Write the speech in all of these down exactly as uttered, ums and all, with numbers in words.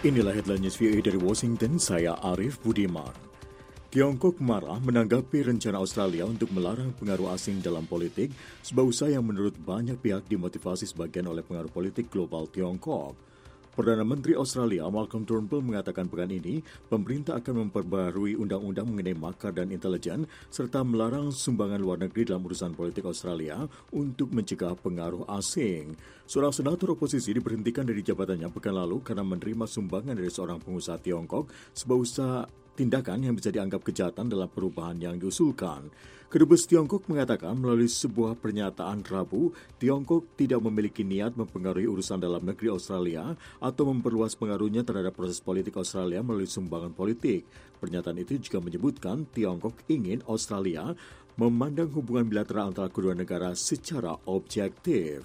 Inilah headline news V O A dari Washington, saya Arif Budiman. Tiongkok marah menanggapi rencana Australia untuk melarang pengaruh asing dalam politik, sebuah usaha yang menurut banyak pihak dimotivasi sebagian oleh pengaruh politik global Tiongkok. Perdana Menteri Australia Malcolm Turnbull mengatakan pekan ini, pemerintah akan memperbarui undang-undang mengenai makar dan intelijen serta melarang sumbangan luar negeri dalam urusan politik Australia untuk mencegah pengaruh asing. Seorang senator oposisi diberhentikan dari jabatannya pekan lalu karena menerima sumbangan dari seorang pengusaha Tiongkok, sebuah usaha tindakan yang bisa dianggap kejahatan dalam perubahan yang diusulkan. Kedubes Tiongkok mengatakan melalui sebuah pernyataan Rabu, Tiongkok tidak memiliki niat mempengaruhi urusan dalam negeri Australia atau memperluas pengaruhnya terhadap proses politik Australia melalui sumbangan politik. Pernyataan itu juga menyebutkan Tiongkok ingin Australia memandang hubungan bilateral antara kedua negara secara objektif.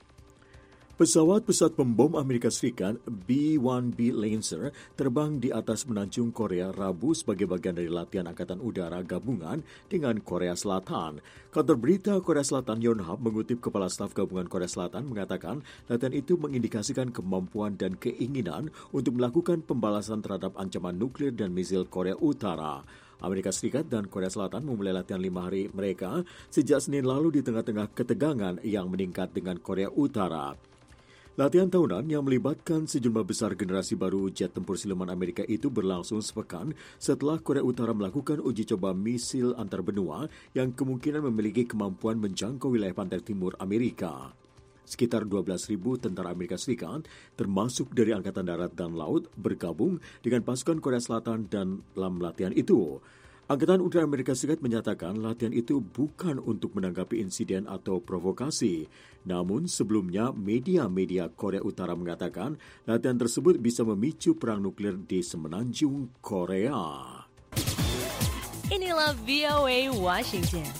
Pesawat-pesawat pembom Amerika Serikat B satu B Lancer terbang di atas menanjung Korea Rabu sebagai bagian dari latihan Angkatan Udara gabungan dengan Korea Selatan. Kantor berita Korea Selatan Yonhap mengutip Kepala Staf Gabungan Korea Selatan mengatakan latihan itu mengindikasikan kemampuan dan keinginan untuk melakukan pembalasan terhadap ancaman nuklir dan misil Korea Utara. Amerika Serikat dan Korea Selatan memulai latihan lima hari mereka sejak Senin lalu di tengah-tengah ketegangan yang meningkat dengan Korea Utara. Latihan tahunan yang melibatkan sejumlah besar generasi baru jet tempur siluman Amerika itu berlangsung sepekan setelah Korea Utara melakukan uji coba misil antar benua yang kemungkinan memiliki kemampuan menjangkau wilayah pantai timur Amerika. Sekitar dua belas ribu tentara Amerika Serikat, termasuk dari Angkatan Darat dan Laut, bergabung dengan pasukan Korea Selatan dan dalam latihan itu. Angkatan Udara Amerika Serikat menyatakan latihan itu bukan untuk menanggapi insiden atau provokasi. Namun sebelumnya media-media Korea Utara mengatakan latihan tersebut bisa memicu perang nuklir di semenanjung Korea. Inilah V O A Washington.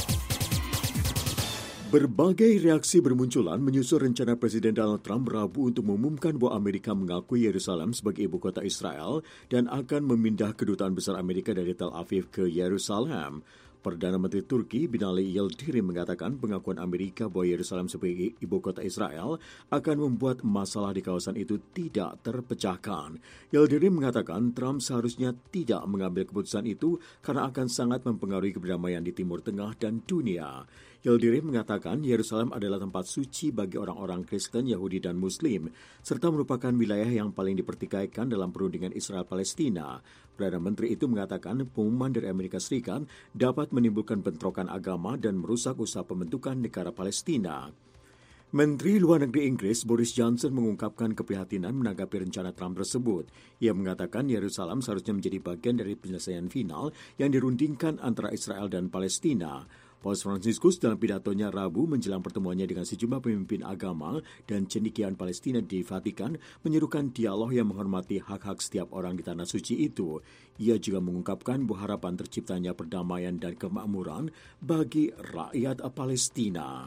Berbagai reaksi bermunculan menyusul rencana Presiden Donald Trump Rabu untuk mengumumkan bahwa Amerika mengakui Yerusalem sebagai ibu kota Israel dan akan memindah kedutaan besar Amerika dari Tel Aviv ke Yerusalem. Perdana Menteri Turki Binali Yildirim mengatakan pengakuan Amerika bahwa Yerusalem sebagai ibu kota Israel akan membuat masalah di kawasan itu tidak terpecahkan. Yildirim mengatakan Trump seharusnya tidak mengambil keputusan itu karena akan sangat mempengaruhi perdamaian di Timur Tengah dan dunia. Yildirim mengatakan Yerusalem adalah tempat suci bagi orang-orang Kristen, Yahudi, dan Muslim, serta merupakan wilayah yang paling dipertikaikan dalam perundingan Israel-Palestina. Perdana Menteri itu mengatakan pengumuman dari Amerika Serikat dapat menimbulkan bentrokan agama dan merusak usaha pembentukan negara Palestina. Menteri Luar Negeri Inggris Boris Johnson mengungkapkan keprihatinan menanggapi rencana Trump tersebut. Ia mengatakan Yerusalem seharusnya menjadi bagian dari penyelesaian final yang dirundingkan antara Israel dan Palestina. Paus Fransiskus dalam pidatonya Rabu menjelang pertemuannya dengan sejumlah pemimpin agama dan cendekiawan Palestina di Vatikan menyerukan dialog yang menghormati hak-hak setiap orang di tanah suci itu. Ia juga mengungkapkan bahwa harapan terciptanya perdamaian dan kemakmuran bagi rakyat Palestina.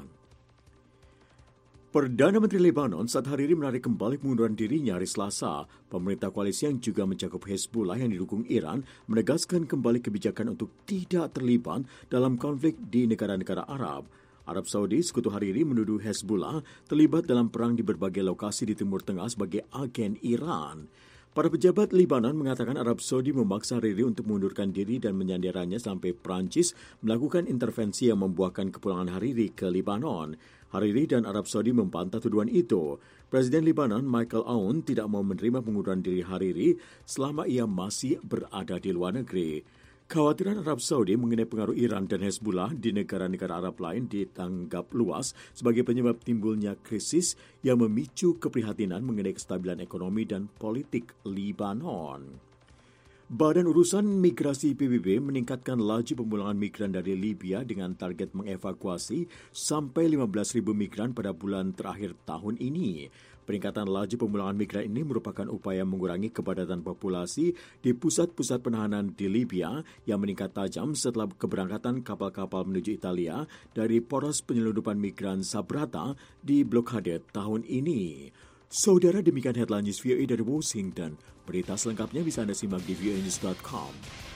Perdana Menteri Lebanon Saad Hariri menarik kembali pengunduran dirinya hari Selasa. Pemerintah koalisi yang juga mencakup Hezbollah yang didukung Iran menegaskan kembali kebijakan untuk tidak terlibat dalam konflik di negara-negara Arab. Arab Saudi, sekutu Hariri, menuduh Hezbollah terlibat dalam perang di berbagai lokasi di Timur Tengah sebagai agen Iran. Para pejabat Lebanon mengatakan Arab Saudi memaksa Hariri untuk mengundurkan diri dan menyandaranya sampai Prancis melakukan intervensi yang membuahkan kepulangan Hariri ke Lebanon. Hariri dan Arab Saudi membantah tuduhan itu. Presiden Lebanon Michael Aoun tidak mau menerima pengunduran diri Hariri selama ia masih berada di luar negeri. Kekhawatiran Arab Saudi mengenai pengaruh Iran dan Hezbollah di negara-negara Arab lain ditanggap luas sebagai penyebab timbulnya krisis yang memicu keprihatinan mengenai kestabilan ekonomi dan politik Lebanon. Badan Urusan Migrasi P B B meningkatkan laju pemulangan migran dari Libya dengan target mengevakuasi sampai lima belas ribu migran pada bulan terakhir tahun ini. Peningkatan laju pemulangan migran ini merupakan upaya mengurangi kepadatan populasi di pusat-pusat penahanan di Libya yang meningkat tajam setelah keberangkatan kapal-kapal menuju Italia dari poros penyelundupan migran Sabrata di blokade tahun ini. Saudara, demikian headline news V O A dari Washington. Berita selengkapnya bisa Anda simak di v o a news dot com.